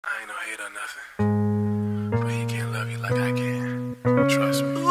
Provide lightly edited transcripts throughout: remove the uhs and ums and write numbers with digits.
I ain't no hate or nothing, but he can't love you like I can. Trust me.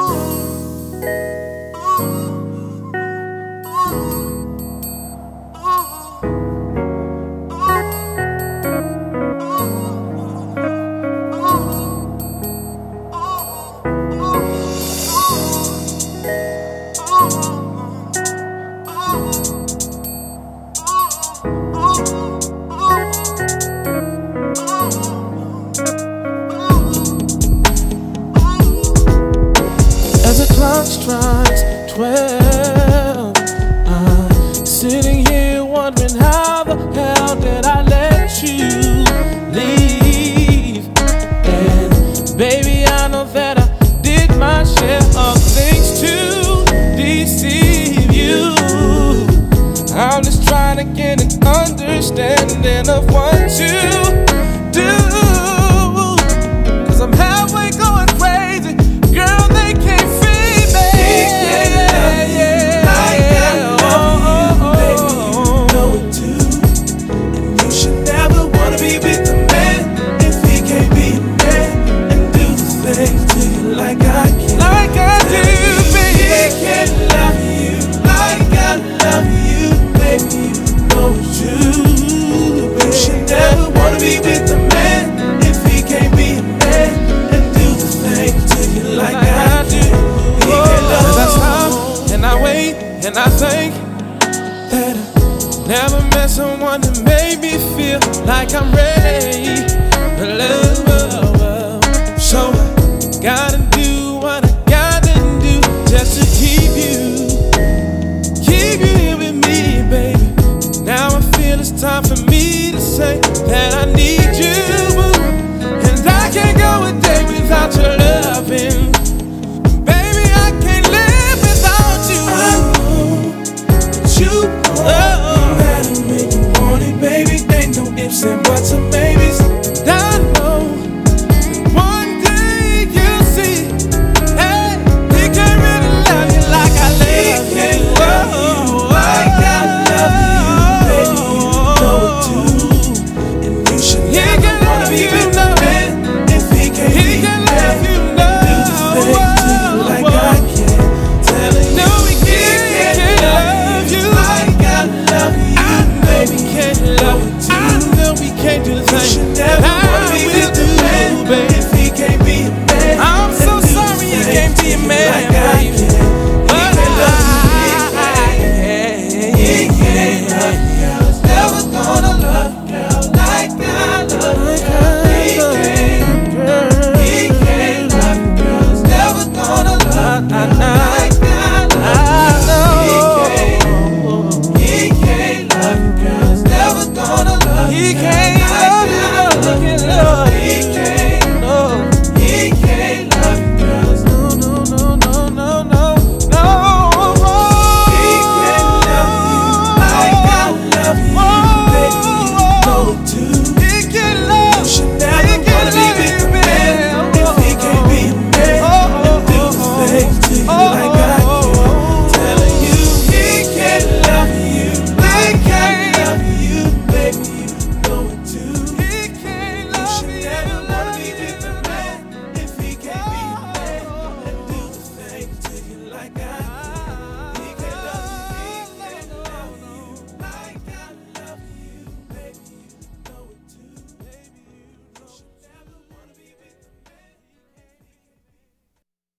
As the clock strikes 12, I'm sitting here wondering how the hell did I let you leave? And baby, I know that I did my share of things to deceive you. I'm just trying to get an understanding of what you do, 'cause I'm halfway going crazy. Girl, they can't feed me. They can't love you like I love you, baby. You know it too. And you should never wanna be with a man if he can't be a man and do the things to you like I can. Like I do, baby. They can't love you like I love you, baby. You know it too. You should never wanna be with a man if he can't be a man and do the things to you like I do. As I stop and I wait and I think that I never met someone that made me feel like I'm ready.